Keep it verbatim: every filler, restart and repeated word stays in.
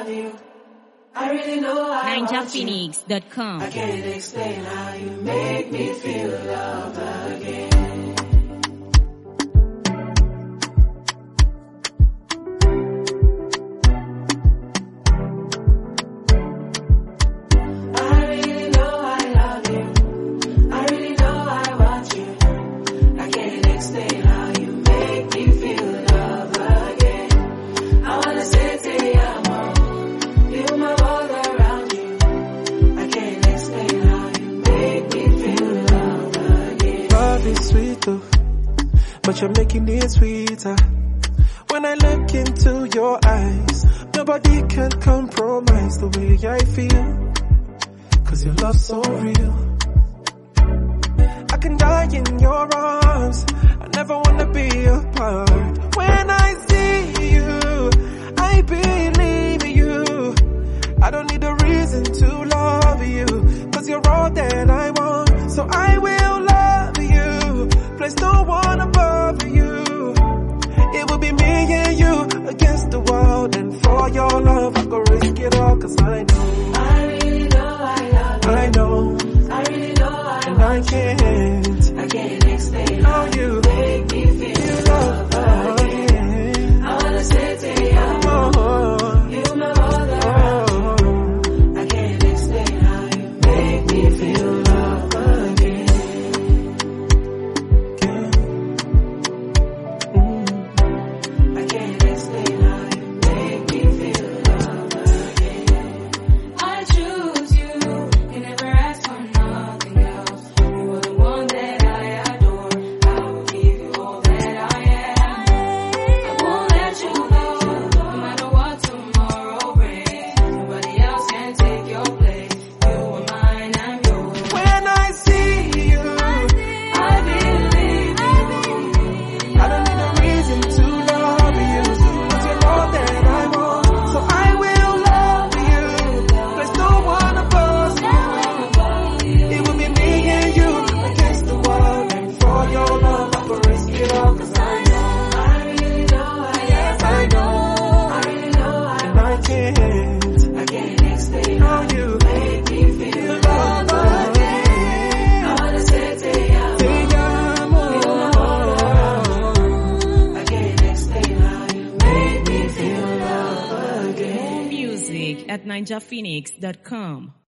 love you. I really know I ninja want you. phoenix dot com. I can't explain how you make me feel love again. I really know I love you. I really know I want you. I can't explain how you make me feel love again. I wanna say te amo. Feel my world around you. I can't explain how you make me feel love again. Love is sweet though, but you're making it sweeter. When I look into your eyes, nobody can compromise the way I feel. Cause your love's so real. I can die in your arms. I never wanna be apart. When I see you, I believe you. I don't need a reason to love you, cause you're all that I want. So I will love you, place no one above you. It will be me and you against the world, and for your love I go risk it all. Cause I know, I really know I love you. I know, I really know I and want I you. can't I can't explain how you make me feel love again. I wanna say te amo. oh, You my world around. oh, I can't explain how you make me feel love again. mm. I can't explain how you make me feel love again. I choose you. You never asked for nothing else. You were the one that I adore. I will give you all that I am. I won't let you go, no matter what tomorrow brings. Nobody else can take your place. You are mine, I'm yours. When I see you, I believe you. I don't need a reason to love you, cause you're all that I want. So I will love you, there's no one above you. It will be me and you against the world, and for your love I will risk it all. Cause I know, I really know I yes I know, I really know I and I can't I can't explain how you make me feel love again. I wanna say te amo. Te amo. I can't explain how you make me feel love again. Music at ninja phoenix dot com.